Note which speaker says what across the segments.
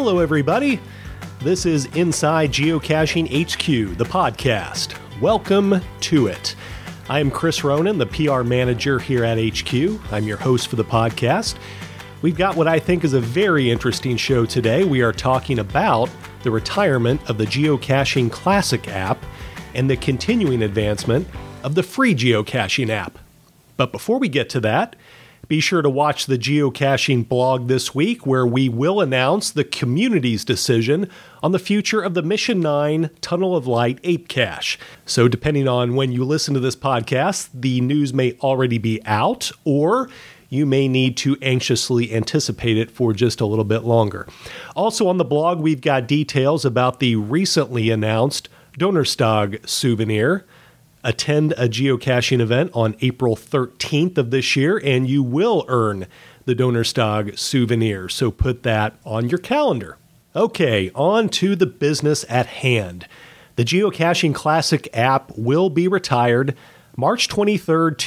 Speaker 1: Hello, everybody. This is Inside Geocaching HQ, the podcast. Welcome to it. I am Chris Ronan, the PR manager here at HQ. I'm your host for the podcast. We've got what I think is a very interesting show today. We are talking about the retirement of the Geocaching Classic app and the continuing advancement of the free geocaching app. But before we get to that, be sure to watch the geocaching blog this week, where we will announce the community's decision on the future of the Mission 9 Tunnel of Light Ape Cache. So depending on when you listen to this podcast, the news may already be out, or you may need to anxiously anticipate it for just a little bit longer. Also on the blog, we've got details about the recently announced Donnerstag souvenir. Attend a geocaching event on April 13th of this year, and you will earn the Donnerstag souvenir, so put that on your calendar. Okay, on to the business at hand. The Geocaching Classic app will be retired March 23rd,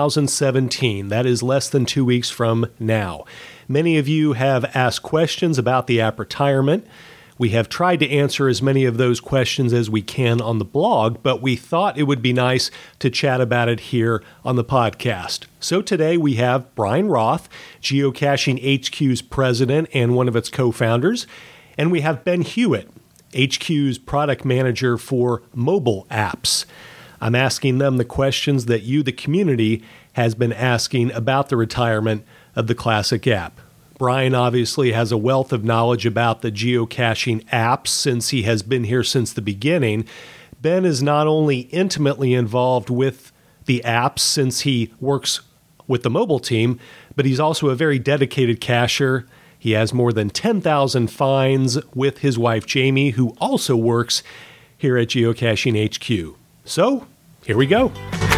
Speaker 1: 2017. That is less than 2 weeks from now. Many of you have asked questions about the app retirement. We have tried to answer as many of those questions as we can on the blog, but we thought it would be nice to chat about it here on the podcast. So today we have Brian Roth, Geocaching HQ's president and one of its co-founders, and we have Ben Hewitt, HQ's product manager for mobile apps. I'm asking them the questions that you, the community, has been asking about the retirement of the Classic app. Brian obviously has a wealth of knowledge about the geocaching apps since he has been here since the beginning. Ben is not only intimately involved with the apps since he works with the mobile team, but he's also a very dedicated cacher. He has more than 10,000 finds with his wife Jamie, who also works here at Geocaching HQ. So, here we go.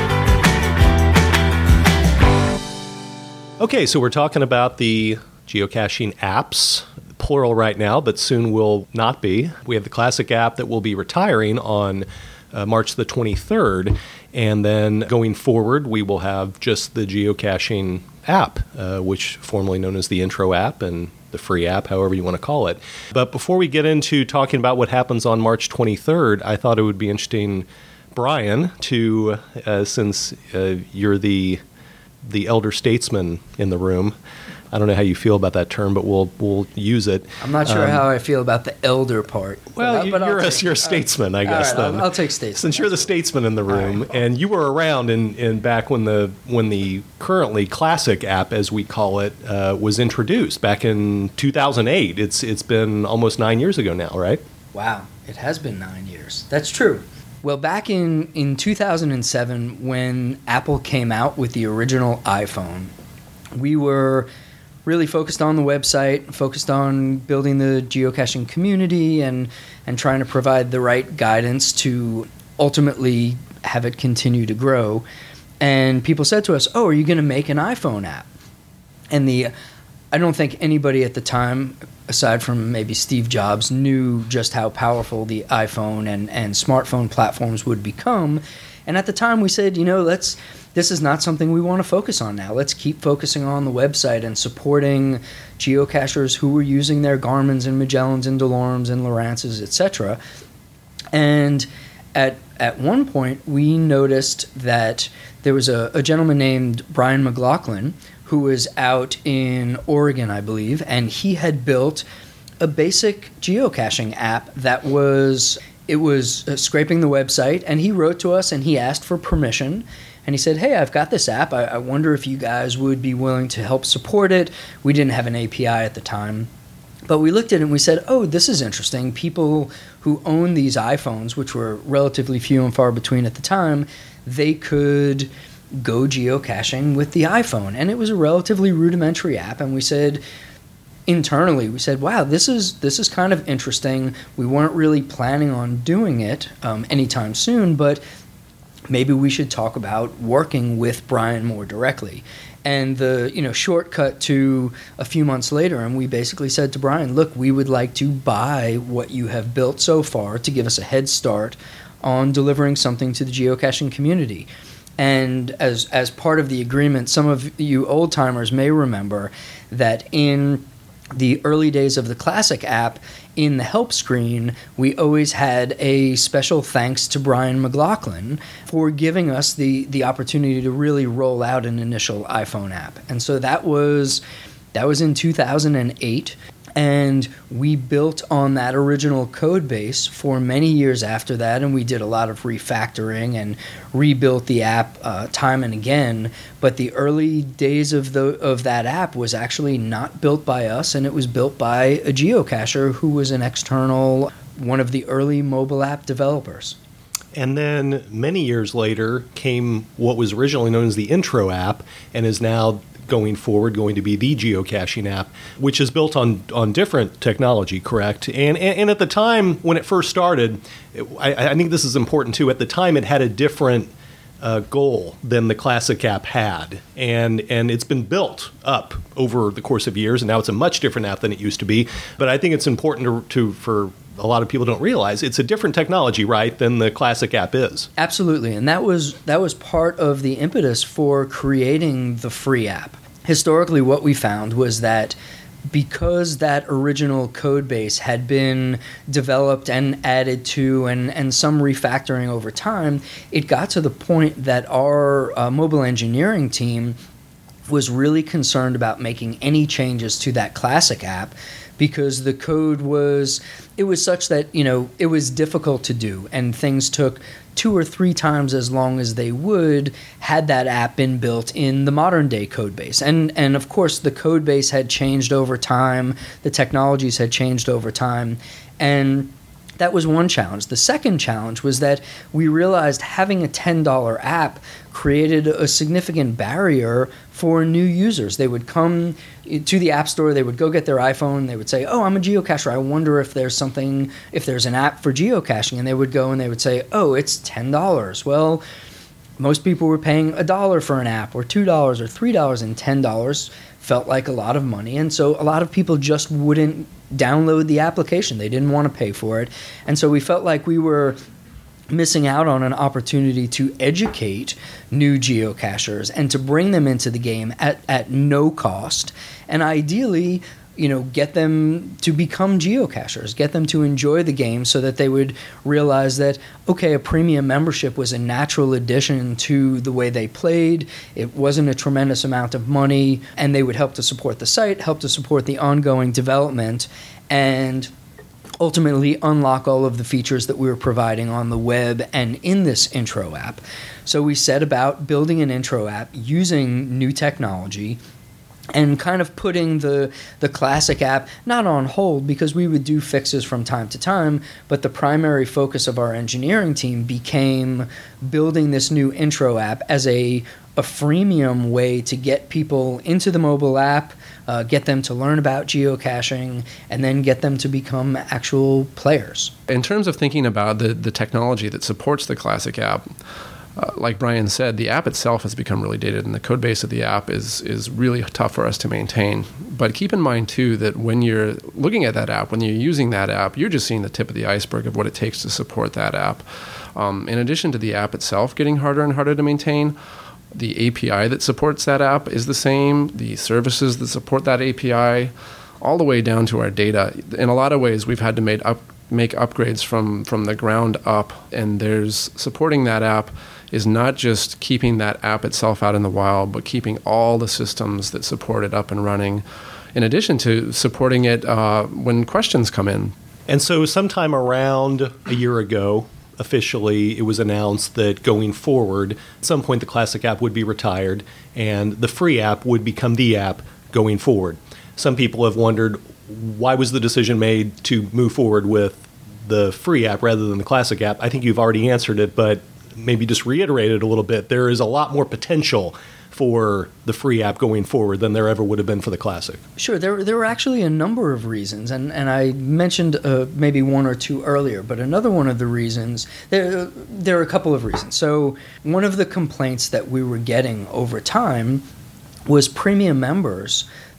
Speaker 1: Okay, so we're talking about the geocaching apps, plural right now, but soon will not be. We have the Classic app that will be retiring on March the 23rd, and then going forward, we will have just the geocaching app, which formerly known as the Intro app and the free app, however you want to call it. But before we get into talking about what happens on March 23rd, I thought it would be interesting, Brian, to since you're the elder statesman in the room. I don't know how you feel about that term, but we'll use it.
Speaker 2: I'm not sure how I feel about the elder part.
Speaker 1: Well, you're a statesman, I guess.
Speaker 2: Right,
Speaker 1: then
Speaker 2: I'll take statesman.
Speaker 1: Since you're the statesman in the room,
Speaker 2: right,
Speaker 1: and you were around in back when the currently Classic app, as we call it, was introduced back in 2008. It's been almost 9 years ago now, right?
Speaker 2: Wow, it has been 9 years. That's true. Well, back in 2007, when Apple came out with the original iPhone, we were really focused on the website, focused on building the geocaching community and trying to provide the right guidance to ultimately have it continue to grow. And people said to us, "Oh, are you going to make an iPhone app?" And I don't think anybody at the time, aside from maybe Steve Jobs, knew just how powerful the iPhone and smartphone platforms would become. And at the time we said, this is not something we want to focus on now. Let's keep focusing on the website and supporting geocachers who were using their Garmins and Magellans and DeLormes and Lorances, etc. And at one point, we noticed that there was a gentleman named Brian McLaughlin who was out in Oregon, I believe, and he had built a basic geocaching app that was scraping the website, and he wrote to us and he asked for permission. And he said, "Hey, I've got this app. I wonder if you guys would be willing to help support it." We didn't have an API at the time. But we looked at it and we said, "Oh, this is interesting. People who own these iPhones, which were relatively few and far between at the time, they could go geocaching with the iPhone." And it was a relatively rudimentary app. And we said, internally, wow, this is kind of interesting. We weren't really planning on doing it anytime soon, but maybe we should talk about working with Brian more directly. And the shortcut to a few months later, and we basically said to Brian, "Look, we would like to buy what you have built so far to give us a head start on delivering something to the geocaching community." And as part of the agreement, some of you old timers may remember that in the early days of the Classic app, in the help screen, we always had a special thanks to Brian McLaughlin for giving us the opportunity to really roll out an initial iPhone app. And so that was in 2008. And we built on that original code base for many years after that, and we did a lot of refactoring and rebuilt the app time and again. But the early days of that app was actually not built by us, and it was built by a geocacher who was an external, one of the early mobile app developers.
Speaker 1: And then many years later came what was originally known as the Intro app and is now going forward going to be the geocaching app, which is built on different technology, correct? And at the time when it first started, I think this is important too, at the time it had a different goal than the Classic app had. And it's been built up over the course of years, and now it's a much different app than it used to be. But I think it's important to for a lot of people don't realize it's a different technology, right, than the Classic app is.
Speaker 2: Absolutely, and that was part of the impetus for creating the free app. Historically, what we found was that because that original code base had been developed and added to and some refactoring over time, it got to the point that our mobile engineering team was really concerned about making any changes to that Classic app, because the code was such that, it was difficult to do, and things took 2 or 3 times as long as they would had that app been built in the modern day code base. And of course the code base had changed over time, the technologies had changed over time, and that was one challenge. The second challenge was that we realized having a $10 app created a significant barrier for new users. They would come to the App Store, they would go get their iPhone, they would say, "Oh, I'm a geocacher. I wonder if there's an app for geocaching." And they would go and they would say, "Oh, it's $10. Well, most people were paying $1 for an app, or $2 or $3, and $10 felt like a lot of money. And so a lot of people just wouldn't download the application. They didn't want to pay for it. And so we felt like we were missing out on an opportunity to educate new geocachers and to bring them into the game at no cost, and ideally, get them to become geocachers, get them to enjoy the game so that they would realize that, okay, a premium membership was a natural addition to the way they played. It wasn't a tremendous amount of money, and they would help to support the site, help to support the ongoing development, and ultimately unlock all of the features that we were providing on the web and in this Intro app. So we set about building an Intro app using new technology and kind of putting the Classic app not on hold, because we would do fixes from time to time, but the primary focus of our engineering team became building this new Intro app as a freemium way to get people into the mobile app, get them to learn about geocaching, and then get them to become actual players.
Speaker 3: In terms of thinking about the technology that supports the Classic app, like Brian said, the app itself has become really dated, and the code base of the app is really tough for us to maintain. But keep in mind, too, that when you're looking at that app, when you're using that app, you're just seeing the tip of the iceberg of what it takes to support that app. In addition to the app itself getting harder and harder to maintain, the API that supports that app is the same, the services that support that API, all the way down to our data. In a lot of ways, we've had to make upgrades from the ground up, and there's supporting that app is not just keeping that app itself out in the wild, but keeping all the systems that support it up and running, in addition to supporting it when questions come in.
Speaker 1: And so sometime around a year ago, officially, it was announced that going forward, at some point the Classic app would be retired and the free app would become the app going forward. Some people have wondered, why was the decision made to move forward with the free app rather than the Classic app? I think you've already answered it, but maybe just reiterate it a little bit. There is a lot more potential for the free app going forward than there ever would have been for the Classic.
Speaker 2: Sure, there were actually a number of reasons, and I mentioned maybe one or two earlier, but another one of the reasons, there are a couple of reasons. So one of the complaints that we were getting over time was premium members.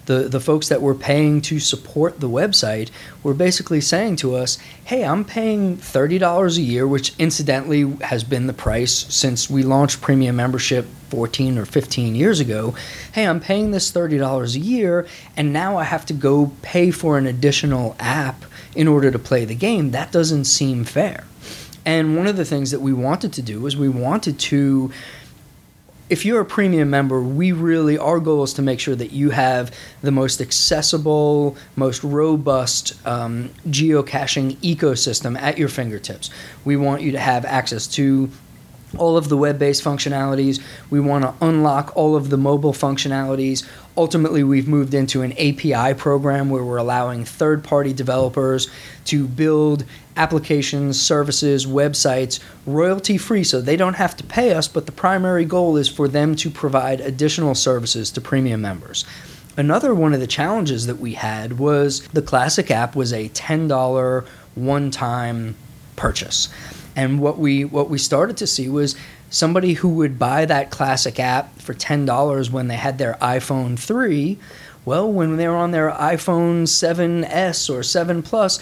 Speaker 2: The folks that were paying to support the website were basically saying to us, hey, I'm paying $30 a year, which incidentally has been the price since we launched premium membership 14 or 15 years ago. Hey, I'm paying this $30 a year, and now I have to go pay for an additional app in order to play the game. That doesn't seem fair. And one of the things that we wanted to do is we wanted to, if you're a premium member, our goal is to make sure that you have the most accessible, most robust geocaching ecosystem at your fingertips. We want you to have access to all of the web-based functionalities. We want to unlock all of the mobile functionalities. Ultimately, we've moved into an API program where we're allowing third-party developers to build applications, services, websites royalty-free, so they don't have to pay us, but the primary goal is for them to provide additional services to premium members. Another one of the challenges that we had was the Classic app was a $10 one-time purchase. And what we started to see was somebody who would buy that Classic app for $10 when they had their iPhone 3, well, when they were on their iPhone 7S or 7 Plus,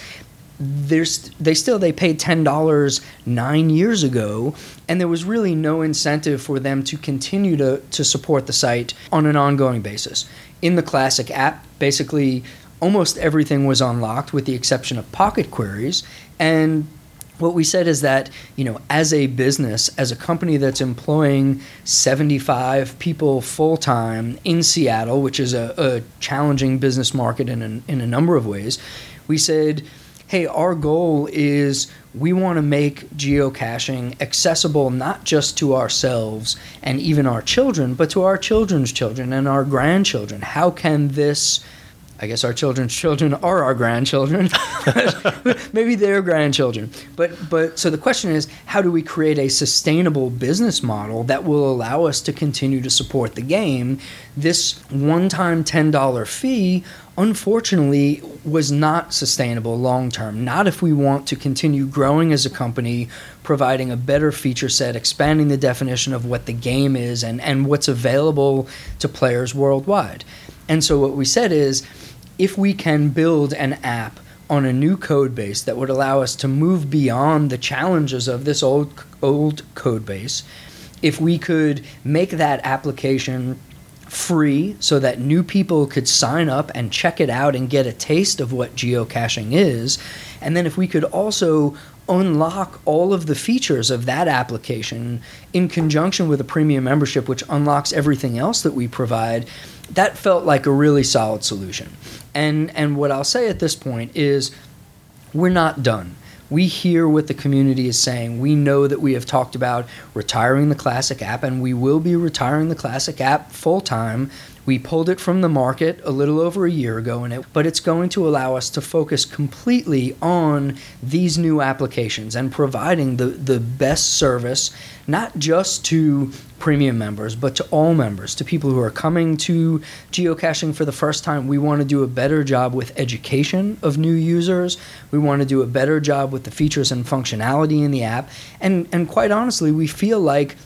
Speaker 2: they paid $10 9 years ago, and there was really no incentive for them to continue to support the site on an ongoing basis. In the Classic app, basically almost everything was unlocked with the exception of Pocket Queries, and what we said is that, as a business, as a company that's employing 75 people full-time in Seattle, which is a challenging business market in a number of ways, we said, hey, our goal is we want to make geocaching accessible not just to ourselves and even our children, but to our children's children and our grandchildren. How can this... I guess our children's children are our grandchildren. Maybe they're grandchildren. But so the question is, how do we create a sustainable business model that will allow us to continue to support the game? This one-time $10 fee, unfortunately, was not sustainable long-term. Not if we want to continue growing as a company, providing a better feature set, expanding the definition of what the game is and what's available to players worldwide. And so what we said is, if we can build an app on a new code base that would allow us to move beyond the challenges of this old code base, if we could make that application free so that new people could sign up and check it out and get a taste of what geocaching is, and then if we could also unlock all of the features of that application in conjunction with a premium membership which unlocks everything else that we provide, that felt like a really solid solution. And what I'll say at this point is we're not done. We hear what the community is saying. We know that we have talked about retiring the Classic app, and we will be retiring the Classic app full-time. We pulled it from the market a little over a year ago, but it's going to allow us to focus completely on these new applications and providing the best service, not just to premium members, but to all members, to people who are coming to geocaching for the first time. We want to do a better job with education of new users. We want to do a better job with the features and functionality in the app. And quite honestly, we feel like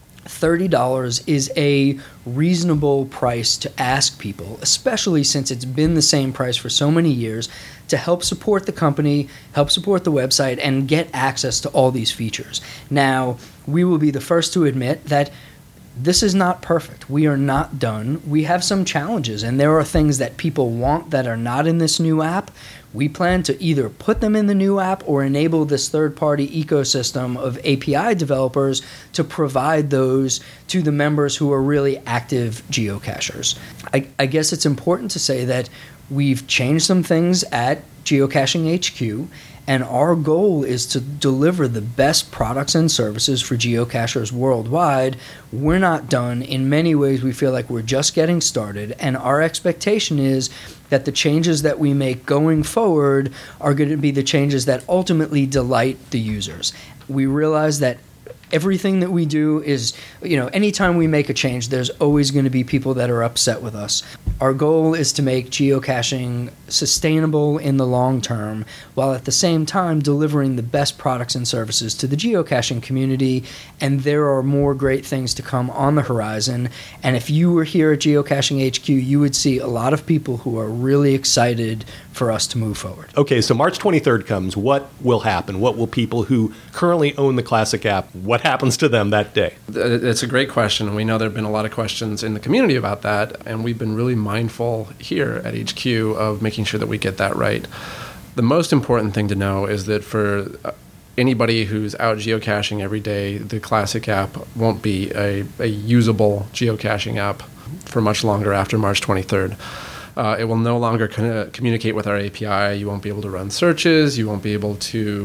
Speaker 2: $30 is a reasonable price to ask people, especially since it's been the same price for so many years, to help support the company, help support the website, and get access to all these features. Now, we will be the first to admit that this is not perfect. We are not done. We have some challenges, and there are things that people want that are not in this new app. We plan to either put them in the new app or enable this third-party ecosystem of API developers to provide those to the members who are really active geocachers. I guess it's important to say that we've changed some things at Geocaching HQ, and our goal is to deliver the best products and services for geocachers worldwide. We're not done. In many ways, we feel like we're just getting started, and our expectation is that the changes that we make going forward are going to be the changes that ultimately delight the users. We realize that everything that we do is, anytime we make a change, there's always going to be people that are upset with us. Our goal is to make geocaching sustainable in the long term, while at the same time delivering the best products and services to the geocaching community. And there are more great things to come on the horizon. And if you were here at Geocaching HQ, you would see a lot of people who are really excited for us to move forward.
Speaker 1: Okay, so March 23rd comes. What will happen? What will people who currently own the Classic app, what happens to them that day?
Speaker 3: It's a great question, and we know there have been a lot of questions in the community about that, and we've been really mindful here at HQ of making sure that we get that right. The most important thing to know is that for anybody who's out geocaching every day, the Classic app won't be a usable geocaching app for much longer after March 23rd. It will no longer communicate with our API. You won't be able to run searches. You won't be able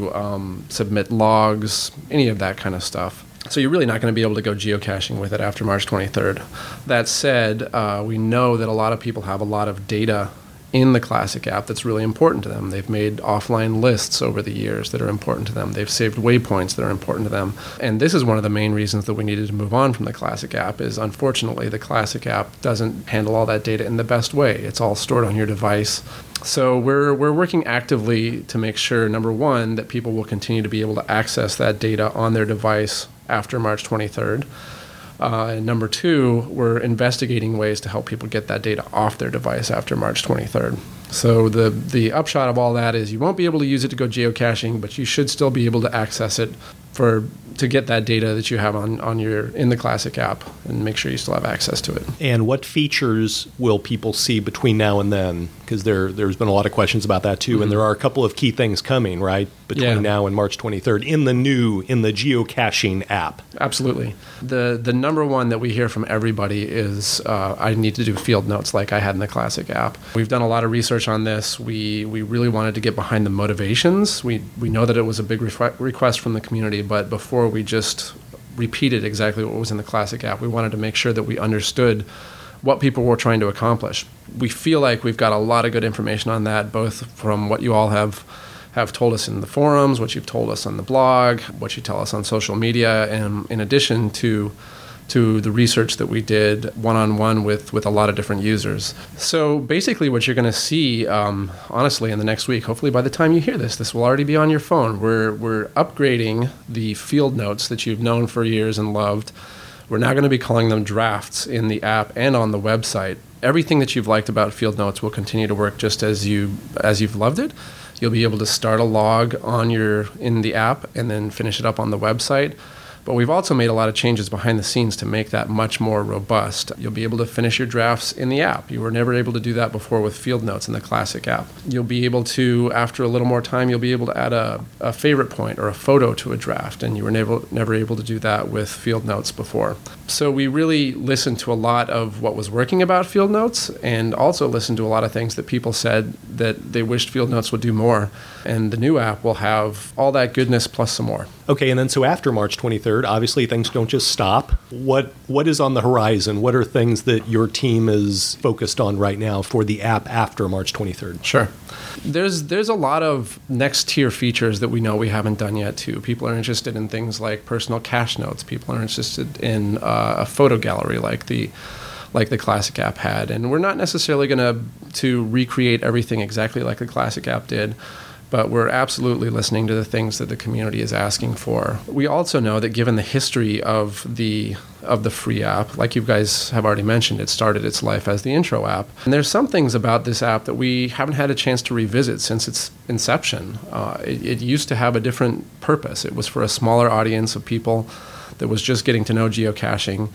Speaker 3: to submit logs, any of that kind of stuff. So you're really not going to be able to go geocaching with it after March 23rd. That said, we know that a lot of people have a lot of data in the Classic app that's really important to them. They've made offline lists over the years that are important to them. They've saved waypoints that are important to them. And this is one of the main reasons that we needed to move on from the Classic app is, unfortunately, the Classic app doesn't handle all that data in the best way. It's all stored on your device. So we're working actively to make sure, number one, that people will continue to be able to access that data on their device after March 23rd. And number two, we're investigating ways to help people get that data off their device after March 23rd. So the upshot of all that is you won't be able to use it to go geocaching, but you should still be able to access it to get that data that you have in the Classic app and make sure you still have access to it.
Speaker 1: And what features will people see between now and then? Because there's been a lot of questions about that too, and there are a couple of key things coming, right, between now and March 23rd in the geocaching app.
Speaker 3: Absolutely. The number one that we hear from everybody is I need to do field notes like I had in the Classic app. We've done a lot of research on this. We really wanted to get behind the motivations. We know that it was a big request from the community, but before we just repeated exactly what was in the Classic app, we wanted to make sure that we understood what people were trying to accomplish. We feel like we've got a lot of good information on that, both from what you all have told us in the forums, what you've told us on the blog, what you tell us on social media, and in addition to the research that we did one-on-one with a lot of different users. So basically what you're going to see, honestly, in the next week, hopefully by the time you hear this will already be on your phone. We're upgrading the field notes that you've known for years and loved. We're now going to be calling them drafts in the app and on the website. Everything that you've liked about field notes will continue to work just as you've loved it. You'll be able to start a log in the app and then finish it up on the website. But we've also made a lot of changes behind the scenes to make that much more robust. You'll be able to finish your drafts in the app. You were never able to do that before with field notes in the Classic app. You'll be able to, after a little more time, you'll be able to add a favorite point or a photo to a draft, and you were never able to do that with field notes before. So we really listened to a lot of what was working about field notes and also listened to a lot of things that people said that they wished field notes would do more. And the new app will have all that goodness plus some more.
Speaker 1: Okay, and then so after March 23rd, obviously things don't just stop. What is on the horizon? What are things that your team is focused on right now for the app after March 23rd?
Speaker 3: Sure. There's a lot of next tier features that we know we haven't done yet too. People are interested in things like personal cache notes. People are interested in a photo gallery like the Classic app had. And we're not necessarily going to recreate everything exactly like the Classic app did, but we're absolutely listening to the things that the community is asking for. We also know that given the history of the free app, like you guys have already mentioned, it started its life as the intro app. And there's some things about this app that we haven't had a chance to revisit since its inception. It used to have a different purpose. It was for a smaller audience of people that was just getting to know geocaching.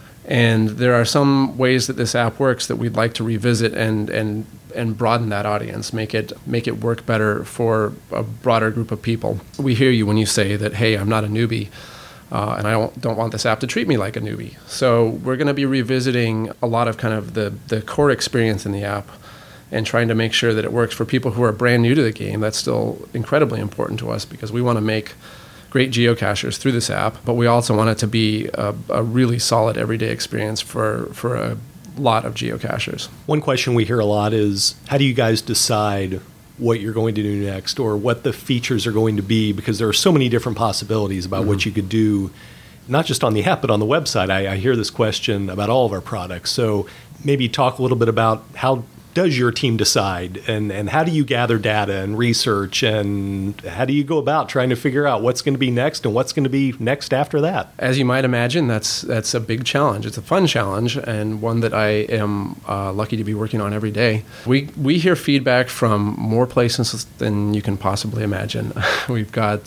Speaker 3: And there are some ways that this app works that we'd like to revisit and broaden that audience, make it work better for a broader group of people. We hear you when you say that, hey, I'm not a newbie, and I don't want this app to treat me like a newbie. So we're going to be revisiting a lot of kind of the core experience in the app and trying to make sure that it works for people who are brand new to the game. That's still incredibly important to us because we want to make great geocachers through this app, but we also want it to be a really solid everyday experience for a lot of geocachers.
Speaker 1: One question we hear a lot is, how do you guys decide what you're going to do next or what the features are going to be, because there are so many different possibilities about what you could do, not just on the app, but on the website. I hear this question about all of our products. So maybe talk a little bit about how does your team decide, and how do you gather data and research, and how do you go about trying to figure out what's going to be next and what's going to be next after that?
Speaker 3: As you might imagine, that's a big challenge. It's a fun challenge, and one that I am lucky to be working on every day. We hear feedback from more places than you can possibly imagine. We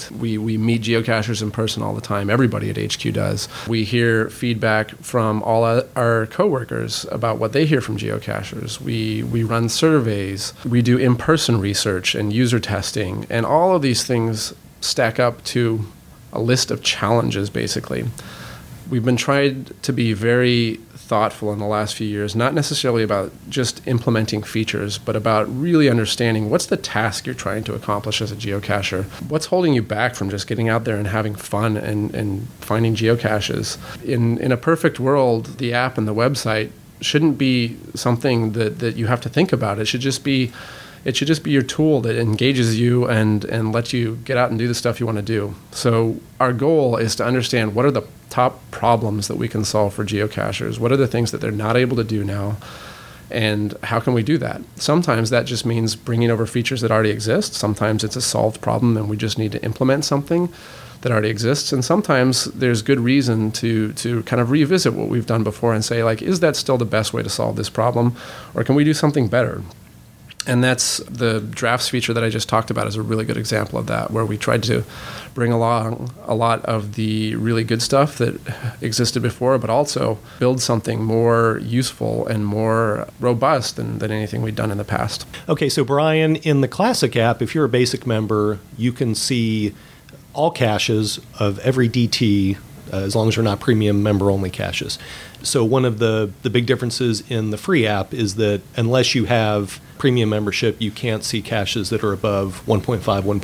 Speaker 3: meet geocachers in person all the time. Everybody at HQ does. We hear feedback from all our coworkers about what they hear from geocachers. We run surveys, we do in-person research and user testing, and all of these things stack up to a list of challenges, basically. We've been trying to be very thoughtful in the last few years, not necessarily about just implementing features, but about really understanding what's the task you're trying to accomplish as a geocacher. What's holding you back from just getting out there and having fun and finding geocaches? In a perfect world, the app and the website shouldn't be something that you have to think about. It should just be your tool that engages you and lets you get out and do the stuff you want to do. So our goal is to understand what are the top problems that we can solve for geocachers. What are the things that they're not able to do now? And how can we do that? Sometimes that just means bringing over features that already exist. Sometimes it's a solved problem and we just need to implement something that already exists. And sometimes there's good reason to kind of revisit what we've done before and say, like, is that still the best way to solve this problem? Or can we do something better? And that's the drafts feature that I just talked about is a really good example of that, where we tried to bring along a lot of the really good stuff that existed before, but also build something more useful and more robust than anything we'd done in the past.
Speaker 1: Okay, so Brian, in the Classic app, if you're a basic member, you can see all caches of every DT, as long as you're not premium member-only caches. So one of the big differences in the free app is that unless you have premium membership, you can't see caches that are above 1.5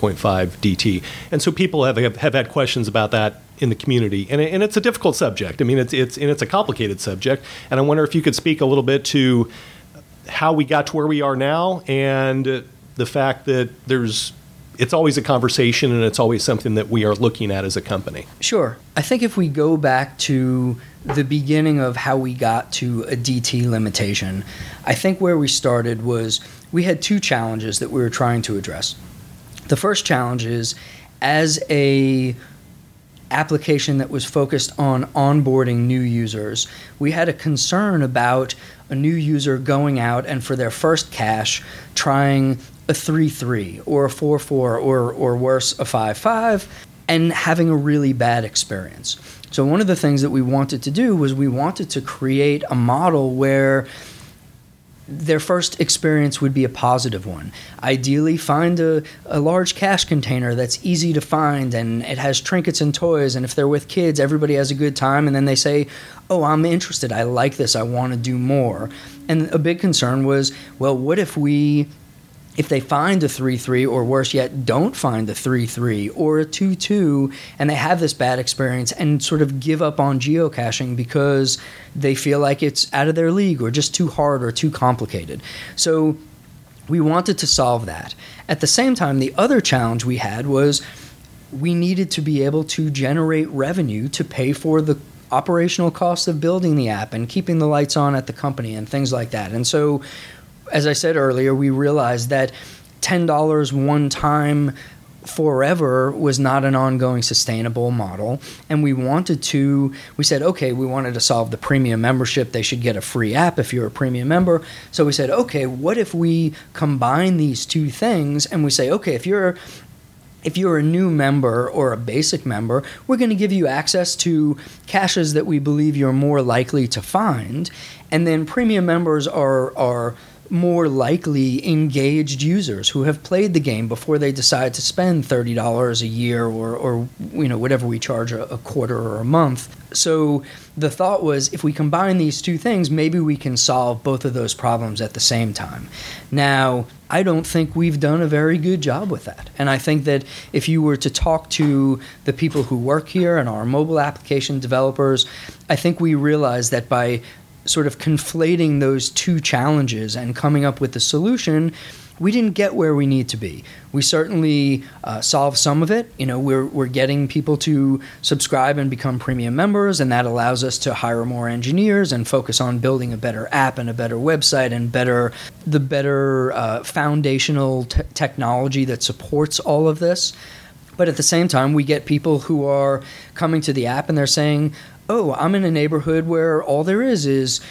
Speaker 1: DT. And so people have had questions about that in the community, and it's a difficult subject. I mean, it's a complicated subject, and I wonder if you could speak a little bit to how we got to where we are now, and the fact that it's always a conversation and it's always something that we are looking at as a company.
Speaker 2: Sure. I think if we go back to the beginning of how we got to a DT limitation, I think where we started was we had two challenges that we were trying to address. The first challenge is, as a application that was focused on onboarding new users, we had a concern about a new user going out and for their first cache trying a 3.3 or a 4.4 or worse, a 5.5, and having a really bad experience. So one of the things that we wanted to do was we wanted to create a model where their first experience would be a positive one. Ideally, find a large cache container that's easy to find and it has trinkets and toys, and if they're with kids, everybody has a good time, and then they say, oh, I'm interested, I like this, I want to do more. And a big concern was, well, what if they find a 3.3 or worse yet, don't find a 3.3 or a 2.2 and they have this bad experience and sort of give up on geocaching because they feel like it's out of their league or just too hard or too complicated. So we wanted to solve that. At the same time, the other challenge we had was we needed to be able to generate revenue to pay for the operational costs of building the app and keeping the lights on at the company and things like that. And so, as I said earlier, we realized that $10 one time forever was not an ongoing sustainable model. And we said, okay, we wanted to solve the premium membership. They should get a free app if you're a premium member. So we said, okay, what if we combine these two things and we say, okay, if you're a new member or a basic member, we're going to give you access to caches that we believe you're more likely to find. And then premium members are more likely engaged users who have played the game before they decide to spend $30 a year or whatever we charge a quarter or a month. So the thought was, if we combine these two things, maybe we can solve both of those problems at the same time. Now, I don't think we've done a very good job with that. And I think that if you were to talk to the people who work here and our mobile application developers, I think we realize that by sort of conflating those two challenges and coming up with a solution, we didn't get where we need to be. We certainly solved some of it. We're getting people to subscribe and become premium members, and that allows us to hire more engineers and focus on building a better app and a better website and the better foundational technology that supports all of this. But at the same time, we get people who are coming to the app and they're saying, oh, I'm in a neighborhood where all there is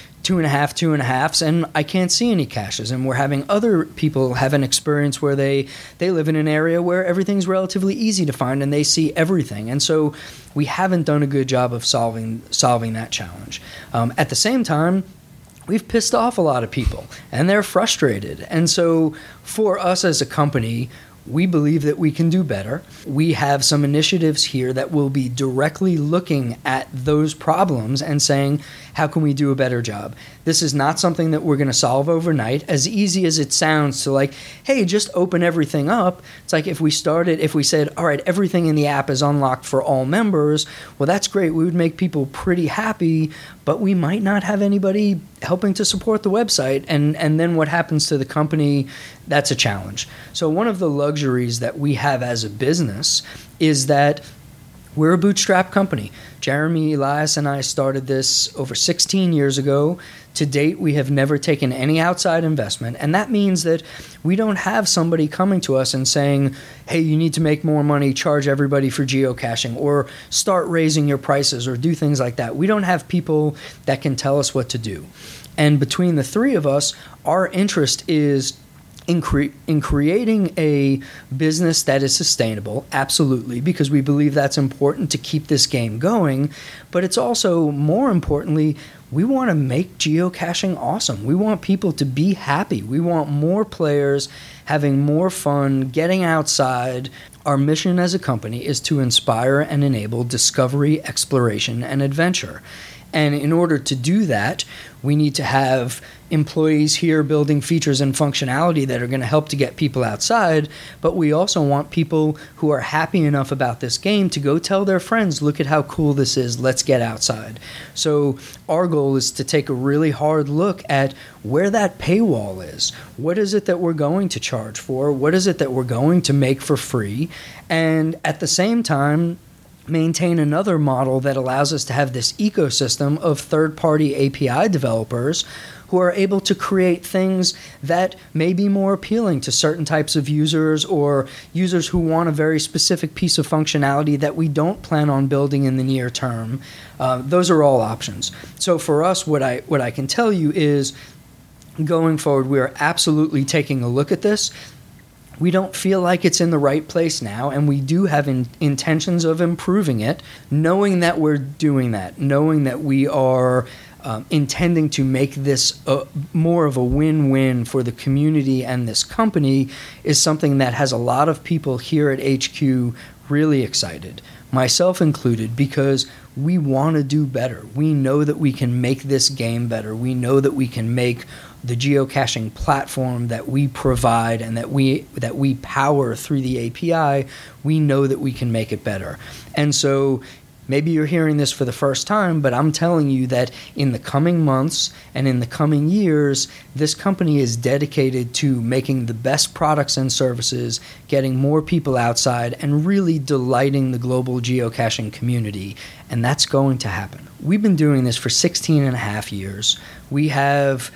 Speaker 2: 2.5, and I can't see any caches. And we're having other people have an experience where they live in an area where everything's relatively easy to find and they see everything. And so we haven't done a good job of solving that challenge. At the same time, we've pissed off a lot of people and they're frustrated. And so for us as a company, we believe that we can do better. We have some initiatives here that will be directly looking at those problems and saying, how can we do a better job? This is not something that we're going to solve overnight. As easy as it sounds to like, hey, just open everything up. It's like if we said, all right, everything in the app is unlocked for all members, well, that's great. We would make people pretty happy, but we might not have anybody helping to support the website. And then what happens to the company, that's a challenge. So one of the luxuries that we have as a business is that we're a bootstrap company. Jeremy Elias and I started this over 16 years ago. To date, we have never taken any outside investment, and that means that we don't have somebody coming to us and saying, hey, you need to make more money, charge everybody for geocaching, or start raising your prices, or do things like that. We don't have people that can tell us what to do. And between the three of us, our interest is in creating a business that is sustainable, absolutely, because we believe that's important to keep this game going. But it's also, more importantly, we want to make geocaching awesome. We want people to be happy. We want more players having more fun, getting outside. Our mission as a company is to inspire and enable discovery, exploration, and adventure. And in order to do that, we need to have employees here building features and functionality that are going to help to get people outside, but we also want people who are happy enough about this game to go tell their friends, look at how cool this is, let's get outside. So our goal is to take a really hard look at where that paywall is. What is it that we're going to charge for? What is it that we're going to make for free? And at the same time, maintain another model that allows us to have this ecosystem of third-party API developers who are able to create things that may be more appealing to certain types of users, or users who want a very specific piece of functionality that we don't plan on building in the near term. Those are all options. So for us, what I can tell you is, going forward, we are absolutely taking a look at this. We don't feel like it's in the right place now, and we do have intentions of improving it, knowing that we're doing that, knowing that we are intending to make this more of a win-win for the community and this company is something that has a lot of people here at HQ really excited, myself included, because we want to do better. We know that we can make this game better. We know that we can make the geocaching platform that we provide and that we power through the API, we know that we can make it better. And so maybe you're hearing this for the first time, but I'm telling you that in the coming months and in the coming years, this company is dedicated to making the best products and services, getting more people outside, and really delighting the global geocaching community. And that's going to happen. We've been doing this for 16 and a half years. We have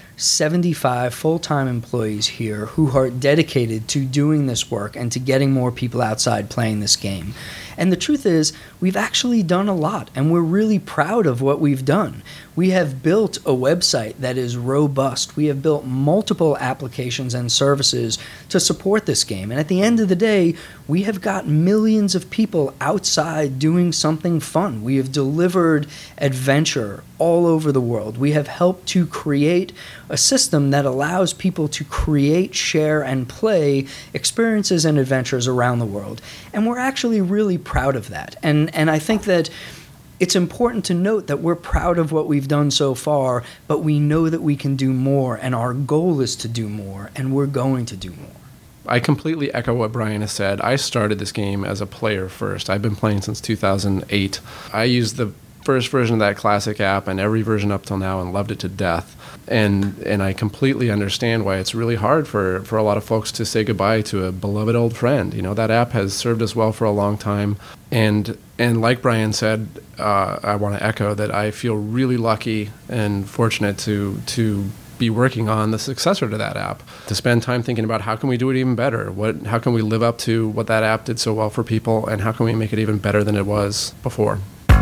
Speaker 2: 75 full-time employees here who are dedicated to doing this work and to getting more people outside playing this game. And the truth is, we've actually done a lot, and we're really proud of what we've done. We have built a website that is robust. We have built multiple applications and services to support this game. And at the end of the day, we have got millions of people outside doing something fun. We have delivered adventure all over the world. We have helped to create a system that allows people to create, share, and play experiences and adventures around the world. And we're actually really proud of that. And I think that it's important to note that we're proud of what we've done so far, but we know that we can do more, and our goal is to do more, and we're going to do more.
Speaker 3: I completely echo what Brian has said. I started this game as a player first. I've been playing since 2008. I used the first version of that classic app and every version up till now and loved it to death. And I completely understand why it's really hard for a lot of folks to say goodbye to a beloved old friend. That app has served us well for a long time. And like Brian said, I want to echo that I feel really lucky and fortunate to be working on the successor to that app, to spend time thinking about how can we do it even better? How can we live up to what that app did so well for people, and how can we make it even better than it was before?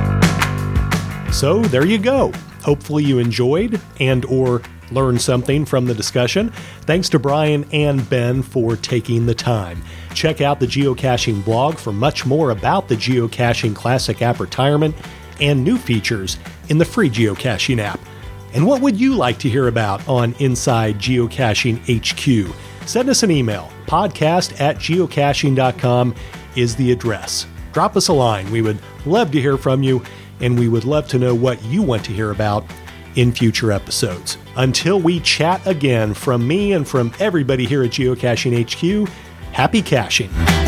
Speaker 1: So there you go. Hopefully you enjoyed and or learned something from the discussion. Thanks to Brian and Ben for taking the time. Check out the Geocaching blog for much more about the Geocaching Classic app retirement and new features in the free Geocaching app. And what would you like to hear about on Inside Geocaching HQ? Send us an email. podcast@geocaching.com is the address. Drop us a line. We would love to hear from you, and we would love to know what you want to hear about in future episodes. Until we chat again, from me and from everybody here at Geocaching HQ, happy caching.